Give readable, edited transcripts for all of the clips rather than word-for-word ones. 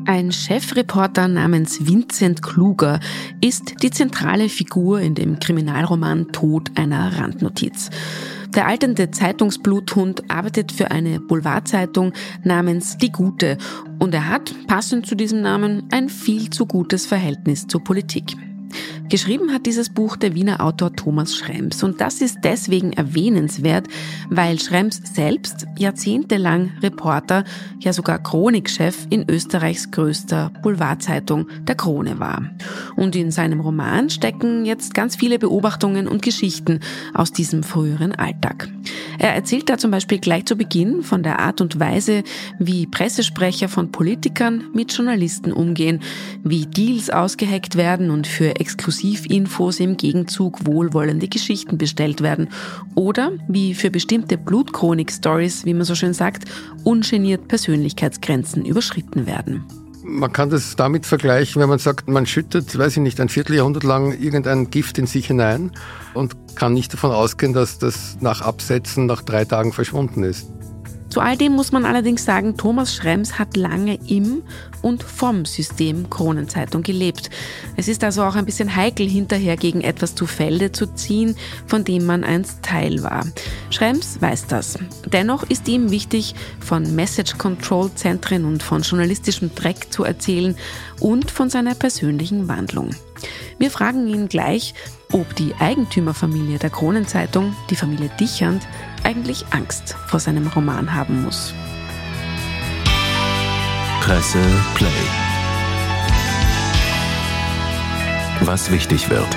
Ein Chefreporter namens Vincent Kluger ist die zentrale Figur in dem Kriminalroman Tod einer Randnotiz. Der alternde Zeitungsbluthund arbeitet für eine Boulevardzeitung namens Die Gute und er hat, passend zu diesem Namen, ein viel zu gutes Verhältnis zur Politik. Geschrieben hat dieses Buch der Wiener Autor Thomas Schrems und das ist deswegen erwähnenswert, weil Schrems selbst jahrzehntelang Reporter, ja sogar Chronikchef in Österreichs größter Boulevardzeitung, der Krone war. Und in seinem Roman stecken jetzt ganz viele Beobachtungen und Geschichten aus diesem früheren Alltag. Er erzählt da zum Beispiel gleich zu Beginn von der Art und Weise, wie Pressesprecher von Politikern mit Journalisten umgehen, wie Deals ausgeheckt werden und für Exklusivinfos im Gegenzug wohlwollende Geschichten bestellt werden oder wie für bestimmte Blutchronik-Stories, wie man so schön sagt, ungeniert Persönlichkeitsgrenzen überschritten werden. Man kann das damit vergleichen, wenn man sagt, man schüttet, weiß ich nicht, ein Vierteljahrhundert lang irgendein Gift in sich hinein und kann nicht davon ausgehen, dass das nach Absetzen nach 3 Tagen verschwunden ist. Zu all dem muss man allerdings sagen, Thomas Schrems hat lange im und vom System Kronenzeitung gelebt. Es ist also auch ein bisschen heikel, hinterher gegen etwas zu Felde zu ziehen, von dem man einst Teil war. Schrems weiß das. Dennoch ist ihm wichtig, von Message-Control-Zentren und von journalistischem Dreck zu erzählen und von seiner persönlichen Wandlung. Wir fragen ihn gleich, ob die Eigentümerfamilie der Kronenzeitung, die Familie Dichand, eigentlich Angst vor seinem Roman haben muss. Presse Play. Was wichtig wird.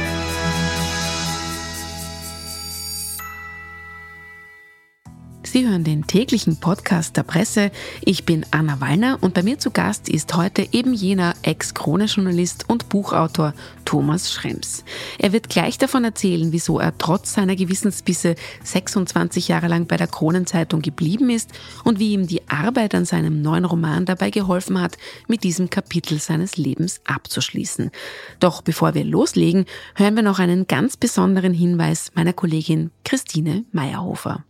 Sie hören den täglichen Podcast der Presse. Ich bin Anna Wallner und bei mir zu Gast ist heute eben jener Ex-Krone-Journalist und Buchautor Thomas Schrems. Er wird gleich davon erzählen, wieso er trotz seiner Gewissensbisse 26 Jahre lang bei der Kronenzeitung geblieben ist und wie ihm die Arbeit an seinem neuen Roman dabei geholfen hat, mit diesem Kapitel seines Lebens abzuschließen. Doch bevor wir loslegen, hören wir noch einen ganz besonderen Hinweis meiner Kollegin Christine Meyerhofer.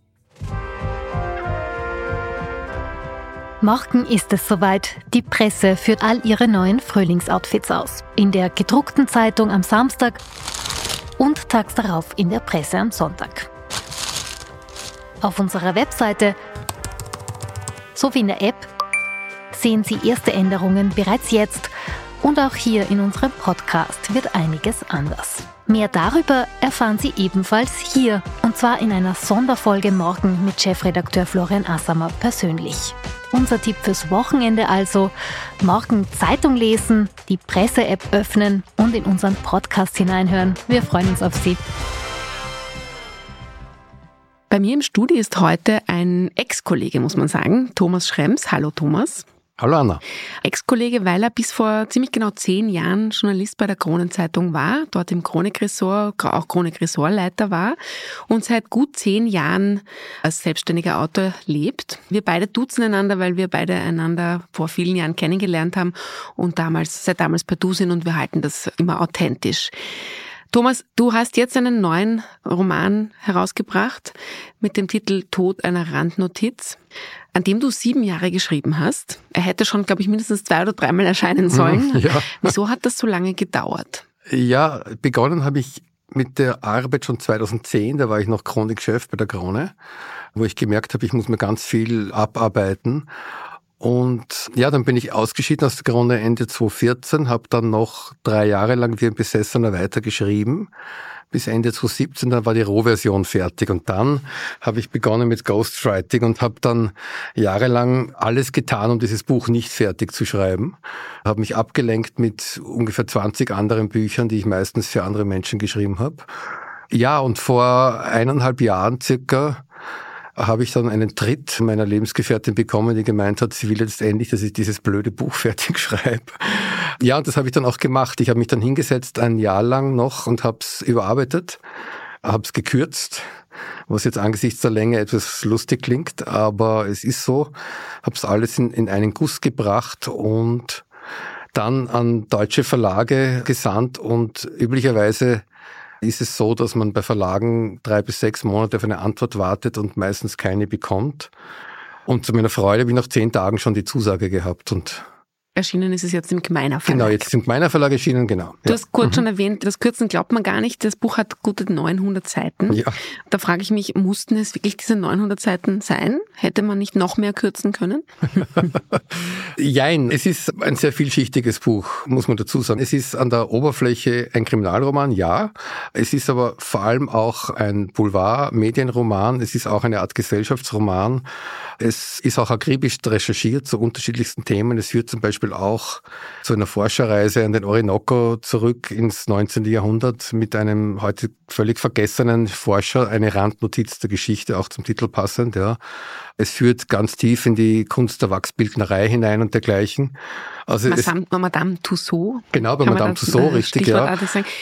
Morgen ist es soweit. Die Presse führt all ihre neuen Frühlingsoutfits aus. In der gedruckten Zeitung am Samstag und tags darauf in der Presse am Sonntag. Auf unserer Webseite sowie in der App sehen Sie erste Änderungen bereits jetzt und auch hier in unserem Podcast wird einiges anders. Mehr darüber erfahren Sie ebenfalls hier und zwar in einer Sonderfolge morgen mit Chefredakteur Florian Assamer persönlich. Unser Tipp fürs Wochenende also, morgen Zeitung lesen, die Presse-App öffnen und in unseren Podcast hineinhören. Wir freuen uns auf Sie. Bei mir im Studio ist heute ein Ex-Kollege, muss man sagen, Thomas Schrems. Hallo Thomas. Hallo Anna. Ex-Kollege, weil er bis vor ziemlich genau 10 Jahren Journalist bei der Kronenzeitung war, dort im Chronik-Ressort, auch Chronik-Ressortleiter war und seit gut 10 Jahren als selbstständiger Autor lebt. Wir beide duzen einander, weil wir beide einander vor vielen Jahren kennengelernt haben und seit damals per Du sind und wir halten das immer authentisch. Thomas, du hast jetzt einen neuen Roman herausgebracht mit dem Titel Tod einer Randnotiz, an dem du 7 Jahre geschrieben hast. Er hätte schon, glaube ich, mindestens 2 oder 3 Mal erscheinen sollen. Ja. Wieso hat das so lange gedauert? Ja, begonnen habe ich mit der Arbeit schon 2010, da war ich noch Chronikchef bei der Krone, wo ich gemerkt habe, ich muss mir ganz viel abarbeiten. Und ja, dann bin ich ausgeschieden aus der Krone Ende 2014, habe dann noch 3 Jahre lang wie ein Besessener weitergeschrieben. Bis Ende 2017, dann war die Rohversion fertig. Und dann habe ich begonnen mit Ghostwriting und habe dann jahrelang alles getan, um dieses Buch nicht fertig zu schreiben. Habe mich abgelenkt mit ungefähr 20 anderen Büchern, die ich meistens für andere Menschen geschrieben habe. Ja, und vor 1,5 Jahren circa habe ich dann einen Tritt meiner Lebensgefährtin bekommen, die gemeint hat, sie will jetzt endlich, dass ich dieses blöde Buch fertig schreibe. Ja, und das habe ich dann auch gemacht. Ich habe mich dann hingesetzt 1 Jahr lang noch und habe es überarbeitet, habe es gekürzt, was jetzt angesichts der Länge etwas lustig klingt, aber es ist so, habe es alles in einen Guss gebracht und dann an deutsche Verlage gesandt und üblicherweise ist es so, dass man bei Verlagen 3 bis 6 Monate auf eine Antwort wartet und meistens keine bekommt. Und zu meiner Freude habe ich nach 10 Tagen schon die Zusage gehabt und Erschienen ist es jetzt im Gmeiner Verlag. Genau, jetzt ist im Gmeiner Verlag erschienen, genau. Du hast kurz schon erwähnt, das Kürzen glaubt man gar nicht. Das Buch hat gute 900 Seiten. Ja. Da frage ich mich, mussten es wirklich diese 900 Seiten sein? Hätte man nicht noch mehr kürzen können? Jein, es ist ein sehr vielschichtiges Buch, muss man dazu sagen. Es ist an der Oberfläche ein Kriminalroman, ja. Es ist aber vor allem auch ein Boulevard-Medienroman. Es ist auch eine Art Gesellschaftsroman. Es ist auch akribisch recherchiert zu unterschiedlichsten Themen. Es führt zum Beispiel auch zu einer Forscherreise an den Orinoco zurück ins 19. Jahrhundert mit einem heute völlig vergessenen Forscher, eine Randnotiz der Geschichte, auch zum Titel passend. Ja. Es führt ganz tief in die Kunst der Wachsbildnerei hinein und dergleichen. Also Madame Tussaud. Genau, bei Madame Tussaud, richtig, ja.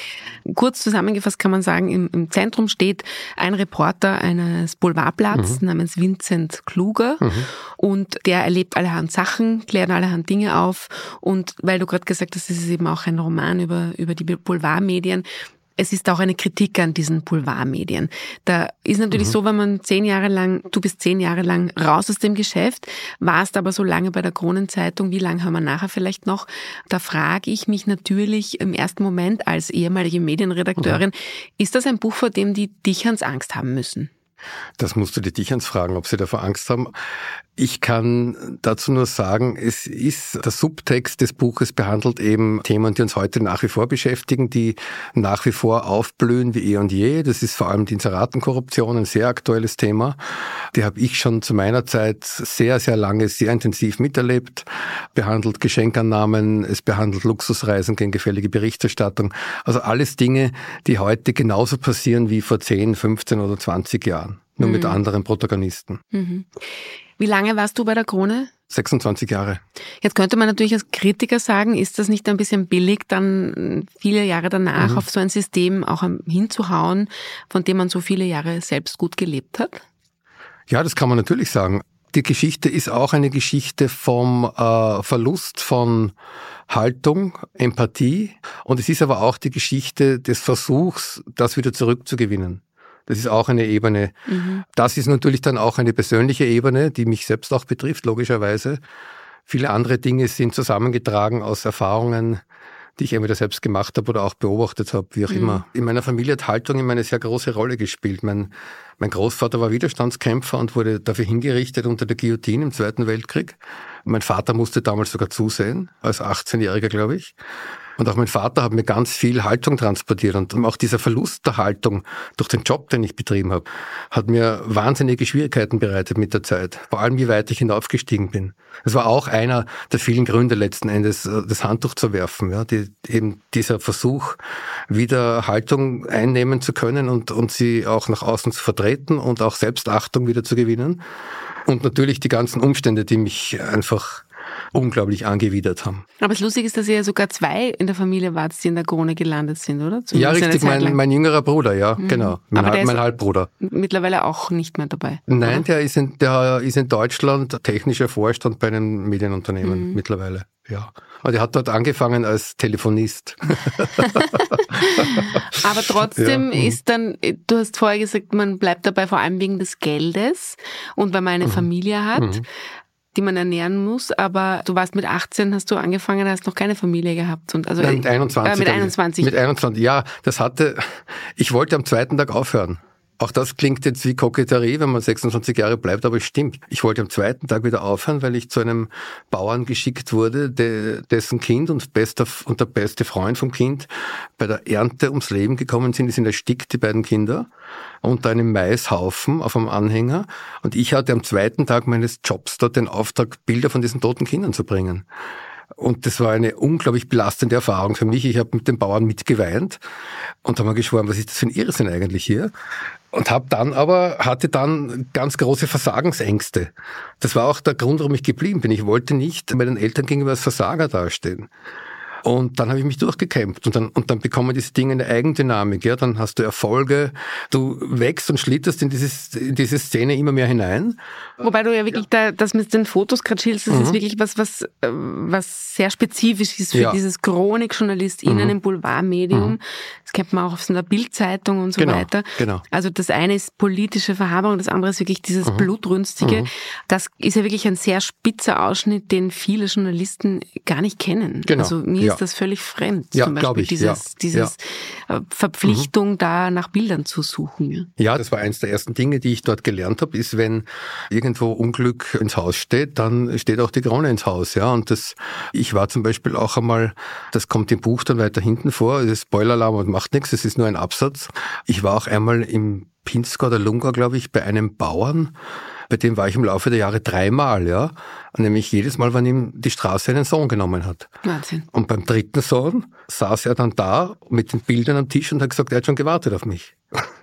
Kurz zusammengefasst kann man sagen, im Zentrum steht ein Reporter eines Boulevardblatts namens Vincent Kluger und der erlebt allerhand Sachen, klärt allerhand Dinge auf und weil du gerade gesagt hast, es ist eben auch ein Roman über die Boulevardmedien. Es ist auch eine Kritik an diesen Boulevardmedien. Da ist natürlich so, wenn man du bist 10 Jahre lang raus aus dem Geschäft, warst aber so lange bei der Kronenzeitung, wie lange haben wir nachher vielleicht noch? Da frage ich mich natürlich im ersten Moment als ehemalige Medienredakteurin, ist das ein Buch, vor dem die Dicherns Angst haben müssen? Das musst du die Dicherns fragen, ob sie davor Angst haben. Ich kann dazu nur sagen, es ist der Subtext des Buches behandelt eben Themen, die uns heute nach wie vor beschäftigen, die nach wie vor aufblühen wie eh und je. Das ist vor allem die Inseratenkorruption, ein sehr aktuelles Thema. Die habe ich schon zu meiner Zeit sehr, sehr lange, sehr intensiv miterlebt. Behandelt Geschenkannahmen, es behandelt Luxusreisen gegen gefällige Berichterstattung. Also alles Dinge, die heute genauso passieren wie vor 10, 15 oder 20 Jahren. Nur mit anderen Protagonisten. Wie lange warst du bei der Krone? 26 Jahre. Jetzt könnte man natürlich als Kritiker sagen, ist das nicht ein bisschen billig, dann viele Jahre danach auf so ein System auch hinzuhauen, von dem man so viele Jahre selbst gut gelebt hat? Ja, das kann man natürlich sagen. Die Geschichte ist auch eine Geschichte vom Verlust von Haltung, Empathie und es ist aber auch die Geschichte des Versuchs, das wieder zurückzugewinnen. Das ist auch eine Ebene. Das ist natürlich dann auch eine persönliche Ebene, die mich selbst auch betrifft, logischerweise. Viele andere Dinge sind zusammengetragen aus Erfahrungen, die ich entweder selbst gemacht habe oder auch beobachtet habe, wie auch immer. In meiner Familie hat Haltung immer eine sehr große Rolle gespielt. Mein Großvater war Widerstandskämpfer und wurde dafür hingerichtet unter der Guillotine im Zweiten Weltkrieg. Mein Vater musste damals sogar zusehen, als 18-Jähriger, glaube ich. Und auch mein Vater hat mir ganz viel Haltung transportiert und auch dieser Verlust der Haltung durch den Job, den ich betrieben habe, hat mir wahnsinnige Schwierigkeiten bereitet mit der Zeit. Vor allem, wie weit ich hinaufgestiegen bin. Es war auch einer der vielen Gründe letzten Endes, das Handtuch zu werfen. Ja, eben dieser Versuch, wieder Haltung einnehmen zu können und sie auch nach außen zu vertreten und auch Selbstachtung wieder zu gewinnen. Und natürlich die ganzen Umstände, die mich einfach unglaublich angewidert haben. Aber das Lustige ist, dass ihr ja sogar 2 in der Familie wart, die in der Krone gelandet sind, oder? Ja, richtig, mein jüngerer Bruder, ja, genau. Mein Halbbruder. Mittlerweile auch nicht mehr dabei. Nein, der ist in Deutschland technischer Vorstand bei einem Medienunternehmen mittlerweile, ja. Und er hat dort angefangen als Telefonist. Aber trotzdem ist dann, du hast vorher gesagt, man bleibt dabei vor allem wegen des Geldes und weil man eine Familie hat, die man ernähren muss, aber du warst mit 18, hast du angefangen, hast noch keine Familie gehabt. Und also, nein, mit 21. Mit 21. Mit 21, ja. Ich wollte am zweiten Tag aufhören. Auch das klingt jetzt wie Koketterie, wenn man 26 Jahre bleibt, aber es stimmt. Ich wollte am zweiten Tag wieder aufhören, weil ich zu einem Bauern geschickt wurde, dessen Kind und der beste Freund vom Kind bei der Ernte ums Leben gekommen sind. Die sind erstickt, die beiden Kinder, unter einem Maishaufen auf einem Anhänger. Und ich hatte am zweiten Tag meines Jobs dort den Auftrag, Bilder von diesen toten Kindern zu bringen. Und das war eine unglaublich belastende Erfahrung für mich. Ich habe mit den Bauern mitgeweint und habe mir geschworen, was ist das für ein Irrsinn eigentlich hier? Und hatte dann ganz große Versagensängste. Das war auch der Grund, warum ich geblieben bin. Ich wollte nicht meinen Eltern gegenüber als Versager dastehen. Und dann habe ich mich durchgekämpft und dann bekommen diese Dinge eine Eigendynamik. Ja, dann hast du Erfolge, du wächst und schlitterst in diese Szene immer mehr hinein. Wobei du ja wirklich das mit den Fotos gerade schilderst, das ist wirklich was sehr spezifisch ist für dieses ChronikjournalistInnen im Boulevardmedium. Das kennt man auch auf so einer Bildzeitung und so weiter. Genau. Also das eine ist politische Verhaberung, das andere ist wirklich dieses Blutrünstige. Das ist ja wirklich ein sehr spitzer Ausschnitt, den viele Journalisten gar nicht kennen. Genau. Also mir ist das völlig fremd. Ja, zum Beispiel dieses Verpflichtung, da nach Bildern zu suchen. Ja, das war eins der ersten Dinge, die ich dort gelernt habe, ist, wenn irgendwo Unglück ins Haus steht, dann steht auch die Krone ins Haus. Ja, und ich war zum Beispiel auch einmal, das kommt im Buch dann weiter hinten vor, das ist Spoiler-Alarm und macht nichts, es ist nur ein Absatz. Ich war auch einmal im Pinzgau oder Lungau, glaube ich, bei einem Bauern, bei dem war ich im Laufe der Jahre 3-mal, ja. Nämlich jedes Mal, wenn ihm die Straße einen Sohn genommen hat. Wahnsinn. Und beim 3. Sohn saß er dann da mit den Bildern am Tisch und hat gesagt, er hat schon gewartet auf mich.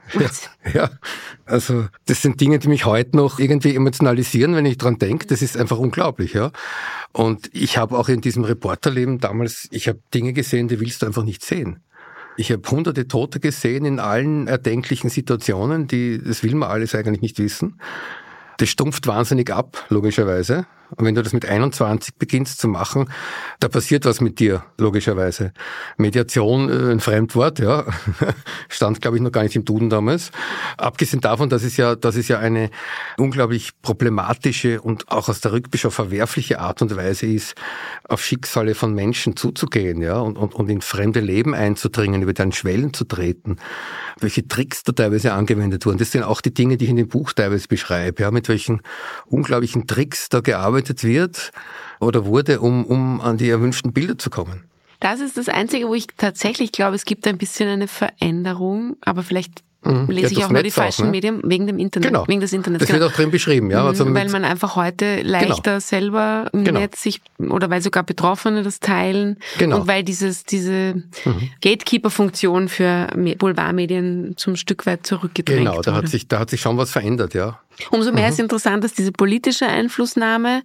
Ja, also das sind Dinge, die mich heute noch irgendwie emotionalisieren, wenn ich dran denke. Das ist einfach unglaublich, ja. Und ich habe auch in diesem Reporterleben damals, ich habe Dinge gesehen, die willst du einfach nicht sehen. Ich habe hunderte Tote gesehen in allen erdenklichen Situationen, das will man alles eigentlich nicht wissen. Das stumpft wahnsinnig ab, logischerweise. Und wenn du das mit 21 beginnst zu machen, da passiert was mit dir, logischerweise. Mediation, ein Fremdwort, ja, stand, glaube ich, noch gar nicht im Duden damals. Abgesehen davon, dass es ja eine unglaublich problematische und auch aus der Rückschau verwerfliche Art und Weise ist, auf Schicksale von Menschen zuzugehen, ja, und in fremde Leben einzudringen, über deren Schwellen zu treten. Welche Tricks da teilweise angewendet wurden. Das sind auch die Dinge, die ich in dem Buch teilweise beschreibe, ja, mit welchen unglaublichen Tricks da gearbeitet wird oder wurde, um an die erwünschten Bilder zu kommen. Das ist das Einzige, wo ich tatsächlich glaube, es gibt ein bisschen eine Veränderung, aber vielleicht lese ich auch nur die falschen Medien wegen dem Internet. Genau. Wegen des Internets. Das wird auch drin beschrieben, ja. Also weil man einfach heute leichter selber im Netz sich, oder weil sogar Betroffene das teilen. Genau. Und weil diese Gatekeeper-Funktion für Boulevardmedien zum Stück weit zurückgedrängt wurde. Genau, da hat sich schon was verändert, ja. Umso mehr ist interessant, dass diese politische Einflussnahme,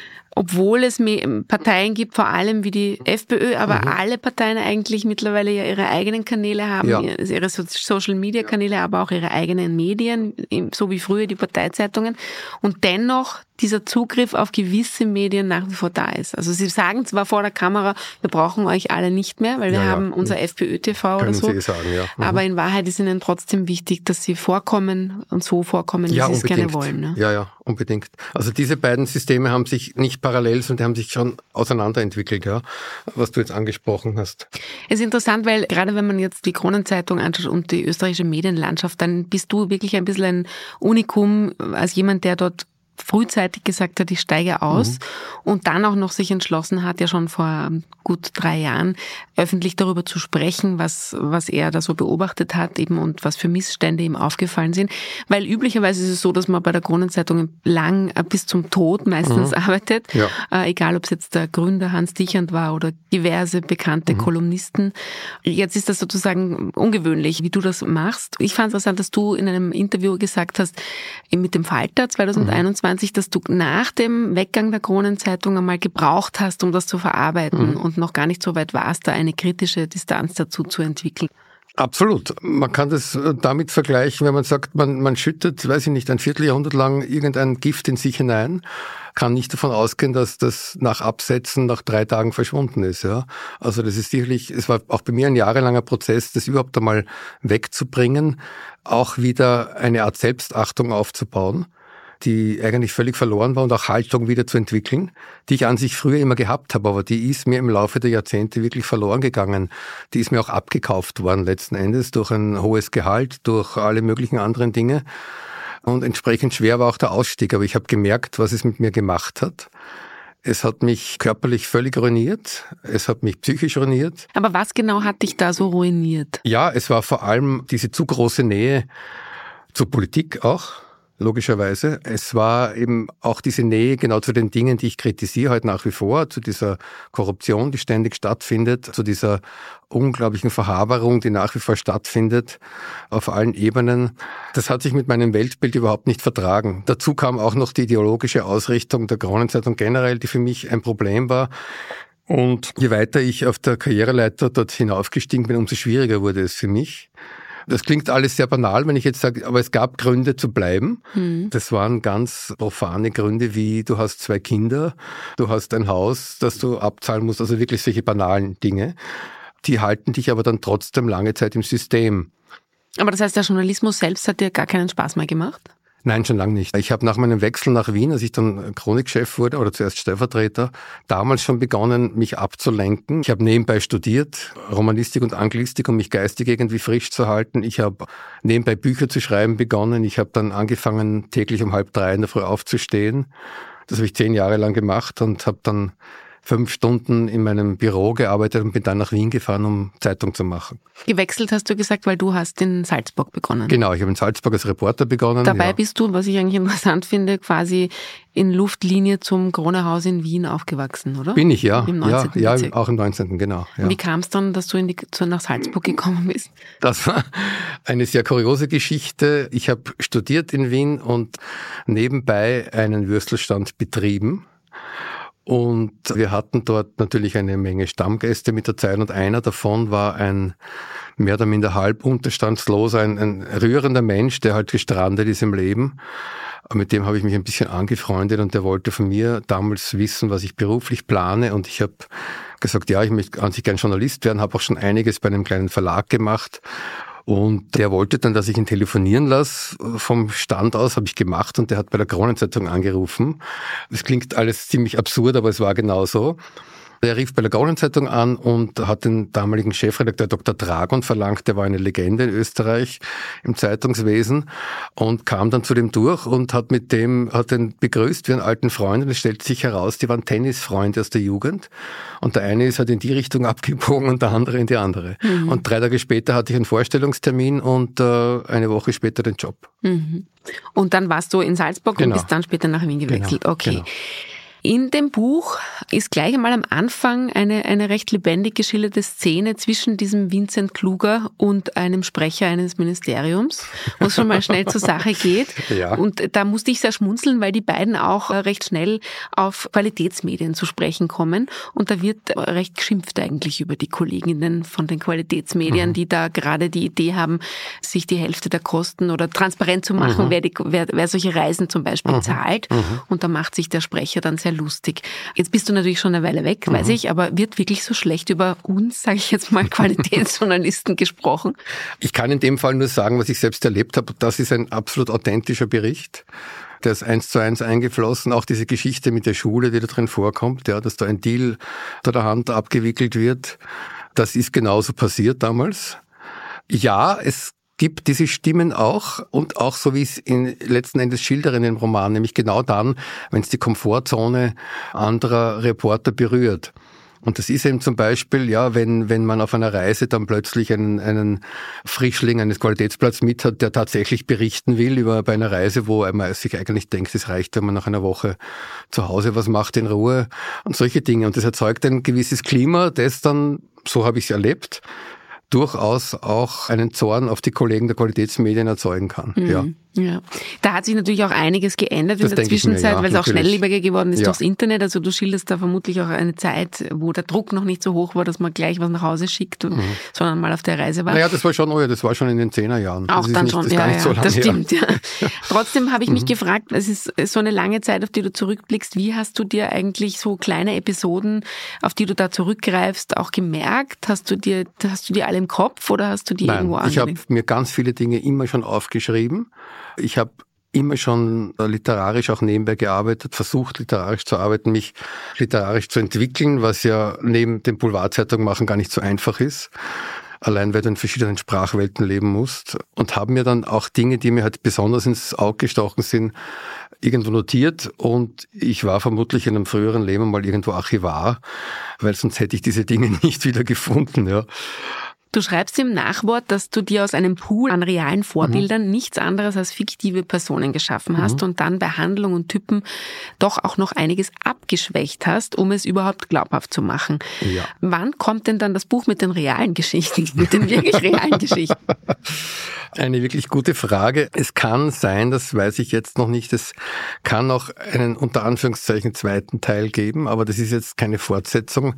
obwohl es Parteien gibt, vor allem wie die FPÖ, aber alle Parteien eigentlich mittlerweile ja ihre eigenen Kanäle haben, ihre Social-Media-Kanäle, aber auch ihre eigenen Medien, so wie früher die Parteizeitungen. Und dennoch dieser Zugriff auf gewisse Medien nach wie vor da ist. Also sie sagen zwar vor der Kamera, wir brauchen euch alle nicht mehr, weil wir haben unser FPÖ-TV oder so. Sagen, ja. Aber in Wahrheit ist ihnen trotzdem wichtig, dass sie vorkommen und so vorkommen, wie sie es gerne wollen. Ne? Ja, unbedingt. Also diese beiden Systeme haben sich nicht parallel, sondern die haben sich schon auseinanderentwickelt, ja, was du jetzt angesprochen hast. Es ist interessant, weil gerade wenn man jetzt die Kronenzeitung anschaut und die österreichische Medienlandschaft, dann bist du wirklich ein bisschen ein Unikum als jemand, der dort frühzeitig gesagt hat, ich steige aus und dann auch noch sich entschlossen hat, ja schon vor gut 3 Jahren, öffentlich darüber zu sprechen, was er da so beobachtet hat eben und was für Missstände ihm aufgefallen sind. Weil üblicherweise ist es so, dass man bei der Kronenzeitung lang bis zum Tod meistens arbeitet. Ja. Egal, ob es jetzt der Gründer Hans Dichand war oder diverse bekannte Kolumnisten. Jetzt ist das sozusagen ungewöhnlich, wie du das machst. Ich fand es interessant, dass du in einem Interview gesagt hast, mit dem Falter 2021, dass du nach dem Weggang der Kronenzeitung einmal gebraucht hast, um das zu verarbeiten und noch gar nicht so weit warst, da eine kritische Distanz dazu zu entwickeln. Absolut. Man kann das damit vergleichen, wenn man sagt, man schüttet, weiß ich nicht, ein Vierteljahrhundert lang irgendein Gift in sich hinein, kann nicht davon ausgehen, dass das nach Absetzen nach 3 Tagen verschwunden ist. Ja. Also das ist sicherlich, es war auch bei mir ein jahrelanger Prozess, das überhaupt einmal wegzubringen, auch wieder eine Art Selbstachtung aufzubauen, die eigentlich völlig verloren war und auch Haltung wieder zu entwickeln, die ich an sich früher immer gehabt habe, aber die ist mir im Laufe der Jahrzehnte wirklich verloren gegangen. Die ist mir auch abgekauft worden letzten Endes durch ein hohes Gehalt, durch alle möglichen anderen Dinge und entsprechend schwer war auch der Ausstieg, aber ich habe gemerkt, was es mit mir gemacht hat. Es hat mich körperlich völlig ruiniert, es hat mich psychisch ruiniert. Aber was genau hat dich da so ruiniert? Ja, es war vor allem diese zu große Nähe zur Politik auch. Logischerweise. Es war eben auch diese Nähe genau zu den Dingen, die ich kritisiere heute nach wie vor, zu dieser Korruption, die ständig stattfindet, zu dieser unglaublichen Verhaberung, die nach wie vor stattfindet, auf allen Ebenen. Das hat sich mit meinem Weltbild überhaupt nicht vertragen. Dazu kam auch noch die ideologische Ausrichtung der Kronenzeitung generell, die für mich ein Problem war. Und je weiter ich auf der Karriereleiter dort hinaufgestiegen bin, umso schwieriger wurde es für mich. Das klingt alles sehr banal, wenn ich jetzt sage, aber es gab Gründe zu bleiben. Das waren ganz profane Gründe wie, du hast 2 Kinder, du hast ein Haus, das du abzahlen musst, also wirklich solche banalen Dinge. Die halten dich aber dann trotzdem lange Zeit im System. Aber das heißt, der Journalismus selbst hat dir gar keinen Spaß mehr gemacht? Nein, schon lange nicht. Ich habe nach meinem Wechsel nach Wien, als ich dann Chronikchef wurde oder zuerst Stellvertreter, damals schon begonnen, mich abzulenken. Ich habe nebenbei studiert, Romanistik und Anglistik, um mich geistig irgendwie frisch zu halten. Ich habe nebenbei Bücher zu schreiben begonnen. Ich habe dann angefangen, täglich um 2:30 in der Früh aufzustehen. Das habe ich 10 Jahre lang gemacht und habe dann 5 Stunden in meinem Büro gearbeitet und bin dann nach Wien gefahren, um Zeitung zu machen. Gewechselt hast du gesagt, weil du hast in Salzburg begonnen. Genau, ich habe in Salzburg als Reporter begonnen. Dabei bist du, was ich eigentlich interessant finde, quasi in Luftlinie zum Kronehaus in Wien aufgewachsen, oder? Bin ich, ja. Im 19. Ja, Bezirk. auch im 19., genau. Ja. Wie kam es dann, dass du nach Salzburg gekommen bist? Das war eine sehr kuriose Geschichte. Ich habe studiert in Wien und nebenbei einen Würstelstand betrieben. Und wir hatten dort natürlich eine Menge Stammgäste mit der Zeit und einer davon war ein mehr oder minder halb unterstandsloser, ein rührender Mensch, der halt gestrandet ist im Leben. Mit dem habe ich mich ein bisschen angefreundet und der wollte von mir damals wissen, was ich beruflich plane und ich habe gesagt, ja, ich möchte an sich gern Journalist werden, habe auch schon einiges bei einem kleinen Verlag gemacht. Und der wollte dann, dass ich ihn telefonieren lasse. Vom Stand aus habe ich gemacht und der hat bei der Kronenzeitung angerufen. Das klingt alles ziemlich absurd, aber es war genau so. Er rief bei der Kronenzeitung an und hat den damaligen Chefredakteur Dr. Dragon verlangt, der war eine Legende in Österreich im Zeitungswesen und kam dann zu dem durch und hat den begrüßt wie einen alten Freund und es stellte sich heraus, die waren Tennisfreunde aus der Jugend und der eine ist halt in die Richtung abgebogen und der andere in die andere. Und 3 Tage später hatte ich einen Vorstellungstermin und eine Woche später den Job. Und dann warst du in Salzburg und bist dann später nach Wien gewechselt. Genau, okay. Genau. In dem Buch ist gleich einmal am Anfang eine recht lebendig geschilderte Szene zwischen diesem Vincent Kluger und einem Sprecher eines Ministeriums, wo es schon mal schnell zur Sache geht. Ja. Und da musste ich sehr schmunzeln, weil die beiden auch recht schnell auf Qualitätsmedien zu sprechen kommen. Und da wird recht geschimpft eigentlich über die Kolleginnen von den Qualitätsmedien, die da gerade die Idee haben, sich die Hälfte der Kosten oder transparent zu machen, wer solche Reisen zum Beispiel zahlt. Und da macht sich der Sprecher dann sehr lustig. Jetzt bist du natürlich schon eine Weile weg, weiß ich, aber wird wirklich so schlecht über uns, sage ich jetzt mal, Qualitätsjournalisten gesprochen? Ich kann in dem Fall nur sagen, was ich selbst erlebt habe. Das ist ein absolut authentischer Bericht. Der ist 1:1 eingeflossen. Auch diese Geschichte mit der Schule, die da drin vorkommt, ja, dass da ein Deal unter der Hand abgewickelt wird. Das ist genauso passiert damals. Ja, es gibt diese Stimmen auch und auch so wie ich es letzten Endes schildere in dem Roman, nämlich genau dann, wenn es die Komfortzone anderer Reporter berührt. Und das ist eben zum Beispiel, ja, wenn man auf einer Reise dann plötzlich einen Frischling eines Qualitätsblatts mit hat, der tatsächlich berichten will bei einer Reise, wo man sich eigentlich denkt, es reicht, wenn man nach einer Woche zu Hause was macht in Ruhe und solche Dinge. Und das erzeugt ein gewisses Klima, das dann, so habe ich es erlebt, durchaus auch einen Zorn auf die Kollegen der Qualitätsmedien erzeugen kann. Ja. Da hat sich natürlich auch einiges geändert in der Zwischenzeit, weil es auch schnelllebiger geworden ist durchs Internet. Also du schilderst da vermutlich auch eine Zeit, wo der Druck noch nicht so hoch war, dass man gleich was nach Hause schickt, sondern mal auf der Reise war. Naja, das war schon in den 10er Jahren. Auch dann schon, das stimmt. Ja. Trotzdem habe ich mich gefragt, es ist so eine lange Zeit, auf die du zurückblickst, wie hast du dir eigentlich so kleine Episoden, auf die du da zurückgreifst, auch gemerkt? Hast du die alle im Kopf oder hast du die irgendwo angelegt? Ich habe mir ganz viele Dinge immer schon aufgeschrieben. Ich habe immer schon literarisch auch nebenbei gearbeitet, versucht literarisch zu arbeiten, mich literarisch zu entwickeln, was ja neben dem Boulevardzeitung machen gar nicht so einfach ist. Allein weil du in verschiedenen Sprachwelten leben musst. Und habe mir dann auch Dinge, die mir halt besonders ins Auge gestochen sind, irgendwo notiert. Und ich war vermutlich in einem früheren Leben mal irgendwo Archivar, weil sonst hätte ich diese Dinge nicht wieder gefunden, ja. Du schreibst im Nachwort, dass du dir aus einem Pool an realen Vorbildern nichts anderes als fiktive Personen geschaffen hast und dann bei Handlung und Typen doch auch noch einiges abgeschwächt hast, um es überhaupt glaubhaft zu machen. Ja. Wann kommt denn dann das Buch mit den realen Geschichten, mit den wirklich realen Geschichten? Eine wirklich gute Frage. Es kann sein, das weiß ich jetzt noch nicht, es kann auch einen unter Anführungszeichen zweiten Teil geben, aber das ist jetzt keine Fortsetzung,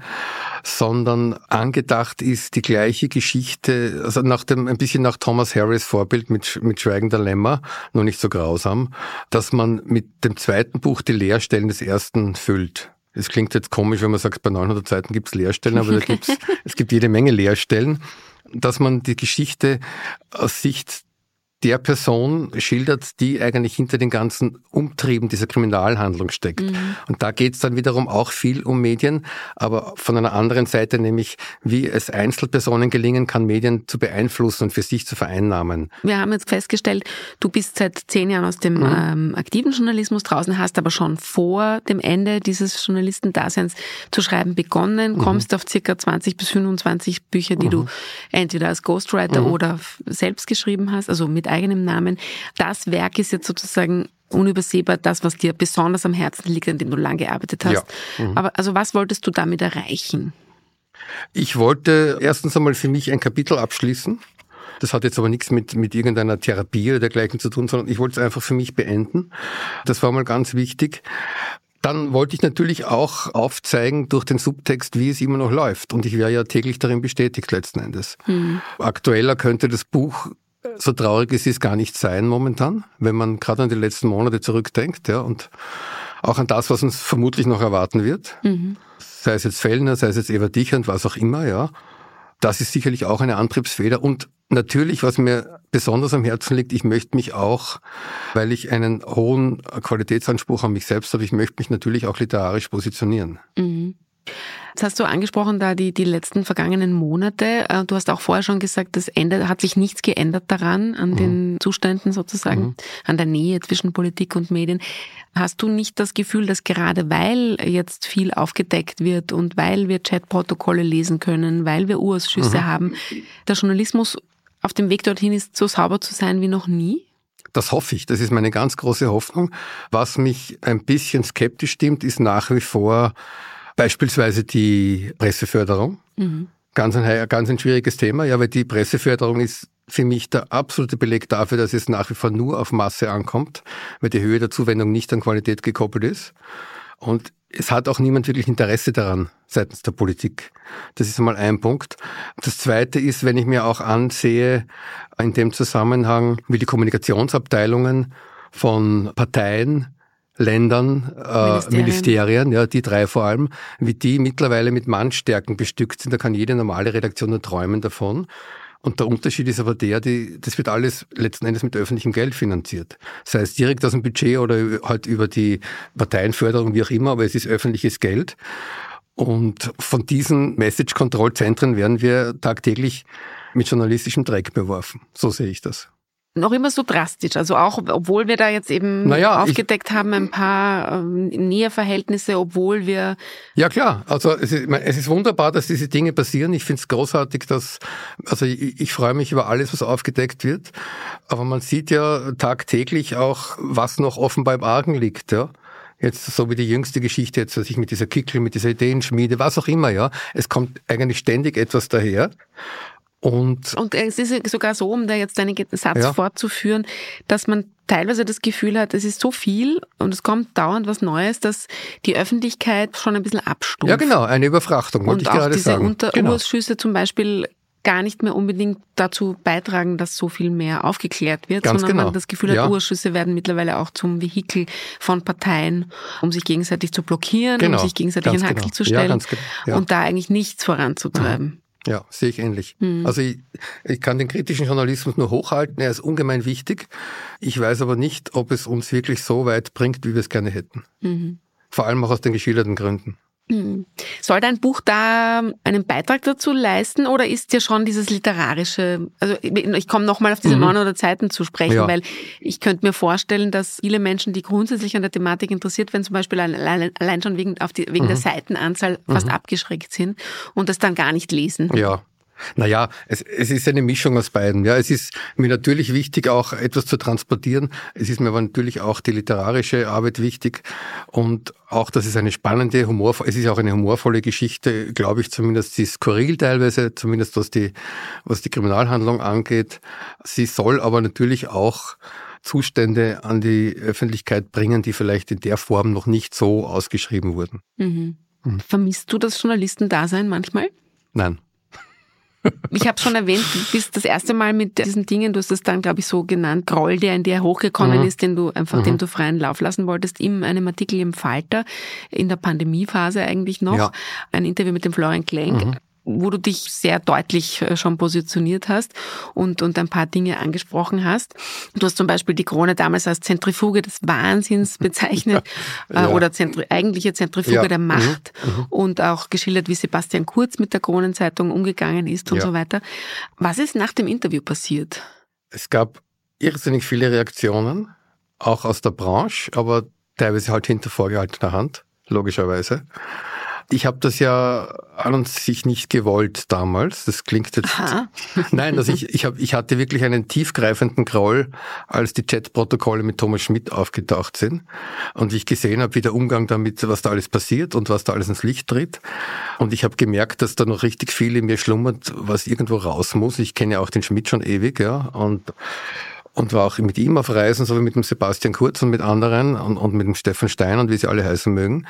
sondern angedacht ist die gleiche Geschichte, also ein bisschen nach Thomas Harris Vorbild mit Schweigender Lämmer, nur nicht so grausam, dass man mit dem zweiten Buch die Leerstellen des ersten füllt. Es klingt jetzt komisch, wenn man sagt, bei 900 Seiten gibt es Leerstellen, aber es gibt jede Menge Leerstellen. Dass man die Geschichte aus Sicht der Person schildert, die eigentlich hinter den ganzen Umtrieben dieser Kriminalhandlung steckt. Mhm. Und da geht es dann wiederum auch viel um Medien, aber von einer anderen Seite, nämlich wie es Einzelpersonen gelingen kann, Medien zu beeinflussen und für sich zu vereinnahmen. Wir haben jetzt festgestellt, du bist seit 10 Jahren aus dem aktiven Journalismus draußen, hast aber schon vor dem Ende dieses Journalistendaseins zu schreiben begonnen, kommst auf circa 20 bis 25 Bücher, die du entweder als Ghostwriter oder selbst geschrieben hast, also mit eigenem Namen. Das Werk ist jetzt sozusagen unübersehbar das, was dir besonders am Herzen liegt, an dem du lange gearbeitet hast. Ja. Aber also was wolltest du damit erreichen? Ich wollte erstens einmal für mich ein Kapitel abschließen. Das hat jetzt aber nichts mit irgendeiner Therapie oder dergleichen zu tun, sondern ich wollte es einfach für mich beenden. Das war mal ganz wichtig. Dann wollte ich natürlich auch aufzeigen durch den Subtext, wie es immer noch läuft. Und ich wäre ja täglich darin bestätigt letzten Endes. Aktueller könnte das Buch, so traurig es ist, gar nicht sein momentan, wenn man gerade an die letzten Monate zurückdenkt, ja, und auch an das, was uns vermutlich noch erwarten wird. Sei es jetzt Fellner, sei es jetzt Eva Dichand, was auch immer, ja. Das ist sicherlich auch eine Antriebsfeder. Und natürlich, was mir besonders am Herzen liegt, ich möchte mich auch, weil ich einen hohen Qualitätsanspruch an mich selbst habe, ich möchte mich natürlich auch literarisch positionieren. Jetzt hast du angesprochen, da die letzten vergangenen Monate. Du hast auch vorher schon gesagt, hat sich nichts geändert daran, an den Zuständen sozusagen, an der Nähe zwischen Politik und Medien. Hast du nicht das Gefühl, dass gerade weil jetzt viel aufgedeckt wird und weil wir Chatprotokolle lesen können, weil wir U-Ausschüsse haben, der Journalismus auf dem Weg dorthin ist, so sauber zu sein wie noch nie? Das hoffe ich. Das ist meine ganz große Hoffnung. Was mich ein bisschen skeptisch stimmt, ist nach wie vor beispielsweise die Presseförderung. Ganz ein schwieriges Thema, ja, weil die Presseförderung ist für mich der absolute Beleg dafür, dass es nach wie vor nur auf Masse ankommt, weil die Höhe der Zuwendung nicht an Qualität gekoppelt ist. Und es hat auch niemand wirklich Interesse daran seitens der Politik. Das ist einmal ein Punkt. Das Zweite ist, wenn ich mir auch ansehe, in dem Zusammenhang, wie die Kommunikationsabteilungen von Parteien, Ländern, Ministerien, ja, die 3 vor allem, wie die mittlerweile mit Mannstärken bestückt sind, da kann jede normale Redaktion nur träumen davon. Und der Unterschied ist aber das wird alles letzten Endes mit öffentlichem Geld finanziert. Sei es direkt aus dem Budget oder halt über die Parteienförderung, wie auch immer, aber es ist öffentliches Geld. Und von diesen Message-Control-Zentren werden wir tagtäglich mit journalistischem Dreck beworfen. So sehe ich das. Noch immer so drastisch, also auch, obwohl wir da jetzt eben aufgedeckt haben, ein paar Näheverhältnisse, obwohl wir... Ja klar, also es ist wunderbar, dass diese Dinge passieren. Ich finde es großartig, ich freue mich über alles, was aufgedeckt wird, aber man sieht ja tagtäglich auch, was noch offenbar im Argen liegt, ja. Jetzt so wie die jüngste Geschichte jetzt, was ich mit dieser Kickel, mit dieser Ideenschmiede, was auch immer, ja. Es kommt eigentlich ständig etwas daher. Und es ist sogar so, um da jetzt einen Satz fortzuführen, dass man teilweise das Gefühl hat, es ist so viel und es kommt dauernd was Neues, dass die Öffentlichkeit schon ein bisschen abstumpft. Ja genau, eine Überfrachtung, wollte ich gerade sagen. Und auch diese Unterausschüsse zum Beispiel gar nicht mehr unbedingt dazu beitragen, dass so viel mehr aufgeklärt wird, sondern man das Gefühl hat, U-Ausschüsse werden mittlerweile auch zum Vehikel von Parteien, um sich gegenseitig zu blockieren, um sich gegenseitig in Hackel zu stellen und da eigentlich nichts voranzutreiben. Ja, sehe ich ähnlich. Also ich kann den kritischen Journalismus nur hochhalten, er ist ungemein wichtig. Ich weiß aber nicht, ob es uns wirklich so weit bringt, wie wir es gerne hätten. Vor allem auch aus den geschilderten Gründen. Soll dein Buch da einen Beitrag dazu leisten oder ist dir schon dieses literarische, also ich komme nochmal auf diese 900 Seiten zu sprechen, weil ich könnte mir vorstellen, dass viele Menschen, die grundsätzlich an der Thematik interessiert werden, zum Beispiel allein schon wegen der Seitenanzahl fast abgeschreckt sind und das dann gar nicht lesen. Ja. Naja, es ist eine Mischung aus beiden. Ja, es ist mir natürlich wichtig, auch etwas zu transportieren. Es ist mir aber natürlich auch die literarische Arbeit wichtig und auch, dass es eine spannende, es ist auch eine humorvolle Geschichte, glaube ich zumindest. Sie ist skurril teilweise, zumindest was die Kriminalhandlung angeht. Sie soll aber natürlich auch Zustände an die Öffentlichkeit bringen, die vielleicht in der Form noch nicht so ausgeschrieben wurden. Vermisst du das Journalistendasein manchmal? Nein. Ich habe schon erwähnt, du bist das erste Mal mit diesen Dingen, du hast das dann, glaube ich, so genannt, Groll, der in dir hochgekommen ist, dem du freien Lauf lassen wolltest, in einem Artikel im Falter, in der Pandemiephase eigentlich noch, ja. Ein Interview mit dem Florian Klenk, wo du dich sehr deutlich schon positioniert hast und ein paar Dinge angesprochen hast. Du hast zum Beispiel die Krone damals als Zentrifuge des Wahnsinns bezeichnet oder eigentliche Zentrifuge der Macht und auch geschildert, wie Sebastian Kurz mit der Kronenzeitung umgegangen ist und so weiter. Was ist nach dem Interview passiert? Es gab irrsinnig viele Reaktionen, auch aus der Branche, aber teilweise halt hinter vorgehaltener Hand, logischerweise. Ich habe das ja an und sich nicht gewollt damals. Das klingt jetzt... Nein, also ich hatte wirklich einen tiefgreifenden Groll, als die Chatprotokolle mit Thomas Schmidt aufgetaucht sind und ich gesehen habe, wie der Umgang damit, was da alles passiert und was da alles ins Licht tritt. Und ich habe gemerkt, dass da noch richtig viel in mir schlummert, was irgendwo raus muss. Ich kenne ja auch den Schmidt schon ewig, ja, und war auch mit ihm auf Reisen, so wie mit dem Sebastian Kurz und mit anderen und mit dem Stefan Stein und wie sie alle heißen mögen.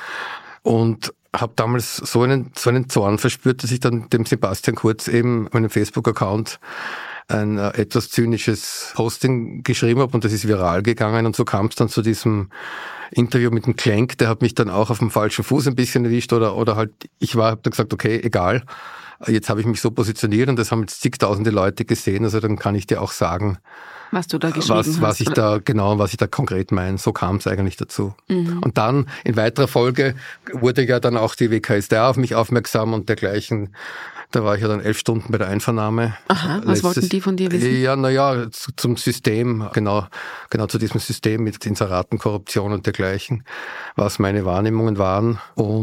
Und habe damals so einen Zorn verspürt, dass ich dann dem Sebastian Kurz eben auf meinem Facebook-Account ein etwas zynisches Posting geschrieben habe und das ist viral gegangen und so kam es dann zu diesem Interview mit dem Klenk, der hat mich dann auch auf dem falschen Fuß ein bisschen erwischt oder halt, habe dann gesagt, okay, egal, jetzt habe ich mich so positioniert und das haben jetzt zigtausende Leute gesehen, also dann kann ich dir auch sagen, was du da geschrieben hast. Was ich da konkret meine. So kam es eigentlich dazu. Und dann in weiterer Folge wurde ja dann auch die WKStA auf mich aufmerksam und dergleichen. Da war ich ja dann 11 Stunden bei der Einvernahme. Aha, was wollten die von dir wissen? Ja, zum System, genau zu diesem System mit Inseraten, Korruption und dergleichen, was meine Wahrnehmungen waren.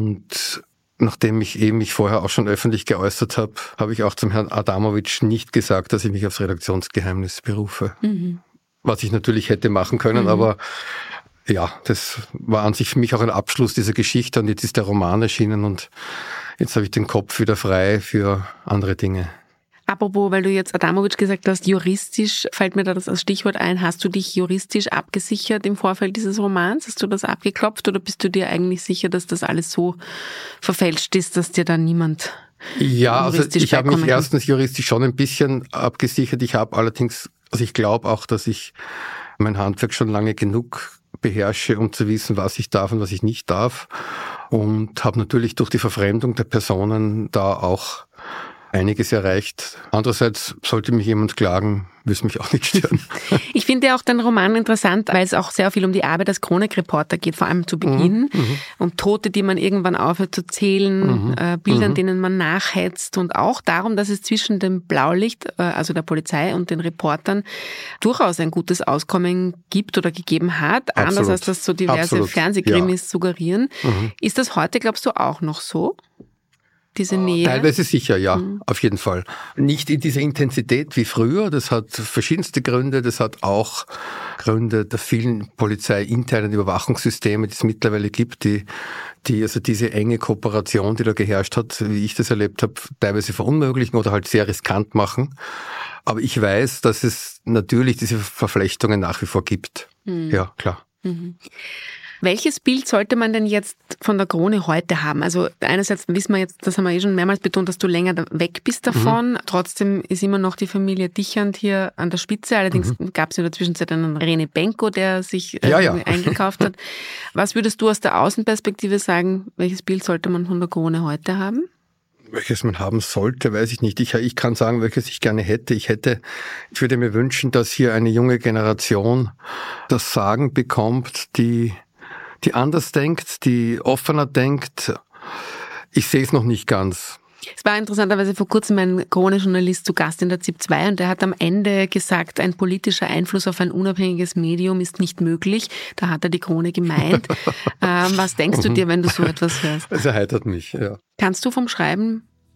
Und nachdem ich eben mich vorher auch schon öffentlich geäußert habe, habe ich auch zum Herrn Adamowitsch nicht gesagt, dass ich mich aufs Redaktionsgeheimnis berufe. Was ich natürlich hätte machen können, aber ja, das war an sich für mich auch ein Abschluss dieser Geschichte und jetzt ist der Roman erschienen und jetzt habe ich den Kopf wieder frei für andere Dinge. Apropos, weil du jetzt Adamowitsch gesagt hast, juristisch fällt mir da das als Stichwort ein. Hast du dich juristisch abgesichert im Vorfeld dieses Romans? Hast du das abgeklopft oder bist du dir eigentlich sicher, dass das alles so verfälscht ist, dass dir da niemand ich habe mich erstens juristisch schon ein bisschen abgesichert. Ich habe allerdings, ich glaube auch, dass ich mein Handwerk schon lange genug beherrsche, um zu wissen, was ich darf und was ich nicht darf. Und habe natürlich durch die Verfremdung der Personen da auch einiges erreicht. Andererseits sollte mich jemand klagen, würde es mich auch nicht stören. Ich finde ja auch den Roman interessant, weil es auch sehr viel um die Arbeit als Chronikreporter geht, vor allem zu Beginn. Um Tote, die man irgendwann aufhört zu zählen, Bildern, denen man nachhetzt und auch darum, dass es zwischen dem Blaulicht, also der Polizei und den Reportern, durchaus ein gutes Auskommen gibt oder gegeben hat. Absolut. Anders als das so diverse Fernsehkrimis suggerieren. Ist das heute, glaubst du, auch noch so? Diese Nähe? Teilweise sicher, ja, auf jeden Fall. Nicht in dieser Intensität wie früher, das hat verschiedenste Gründe, das hat auch Gründe der vielen polizeiinternen Überwachungssysteme, die es mittlerweile gibt, die also diese enge Kooperation, die da geherrscht hat, wie ich das erlebt habe, teilweise verunmöglichen oder halt sehr riskant machen. Aber ich weiß, dass es natürlich diese Verflechtungen nach wie vor gibt. Ja, klar. Welches Bild sollte man denn jetzt von der Krone heute haben? Also einerseits wissen wir jetzt, das haben wir schon mehrmals betont, dass du länger weg bist davon. Trotzdem ist immer noch die Familie Dichand hier an der Spitze. Allerdings gab es in der Zwischenzeit einen René Benko, der sich eingekauft hat. Was würdest du aus der Außenperspektive sagen, welches Bild sollte man von der Krone heute haben? Welches man haben sollte, weiß ich nicht. Ich kann sagen, welches ich gerne hätte. Ich würde mir wünschen, dass hier eine junge Generation das Sagen bekommt, die anders denkt, die offener denkt. Ich sehe es noch nicht ganz. Es war interessanterweise vor kurzem ein Krone-Journalist zu Gast in der ZIP 2 und der hat am Ende gesagt, ein politischer Einfluss auf ein unabhängiges Medium ist nicht möglich. Da hat er die Krone gemeint. Was denkst du dir, wenn du so etwas hörst? Es erheitert mich, ja. Kannst du vom Schreiben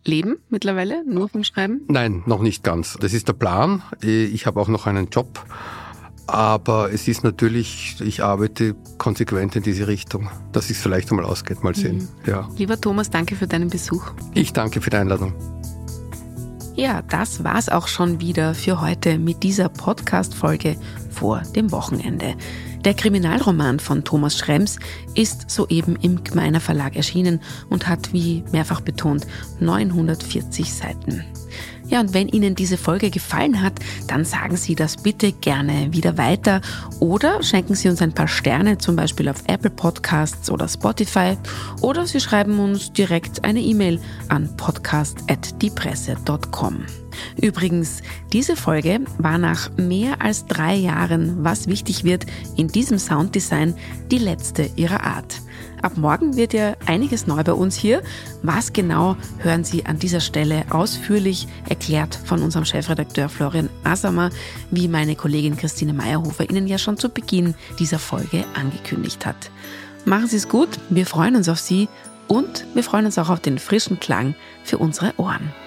leben mittlerweile, nur vom Schreiben? Nein, noch nicht ganz. Das ist der Plan. Ich habe auch noch einen Job. Aber es ist natürlich, ich arbeite konsequent in diese Richtung, dass es vielleicht einmal ausgeht, mal sehen. Ja. Lieber Thomas, danke für deinen Besuch. Ich danke für die Einladung. Ja, das war's auch schon wieder für heute mit dieser Podcast-Folge vor dem Wochenende. Der Kriminalroman von Thomas Schrems ist soeben im Gmeiner Verlag erschienen und hat, wie mehrfach betont, 940 Seiten. Ja, und wenn Ihnen diese Folge gefallen hat, dann sagen Sie das bitte gerne wieder weiter oder schenken Sie uns ein paar Sterne, zum Beispiel auf Apple Podcasts oder Spotify, oder Sie schreiben uns direkt eine E-Mail an podcast@diepresse.com. Übrigens, diese Folge war nach mehr als 3 Jahren, was wichtig wird, in diesem Sounddesign die letzte ihrer Art. Ab morgen wird ja einiges neu bei uns hier. Was genau, hören Sie an dieser Stelle ausführlich erklärt von unserem Chefredakteur Florian Asamer, wie meine Kollegin Christine Meyerhofer Ihnen ja schon zu Beginn dieser Folge angekündigt hat. Machen Sie es gut, wir freuen uns auf Sie und wir freuen uns auch auf den frischen Klang für unsere Ohren.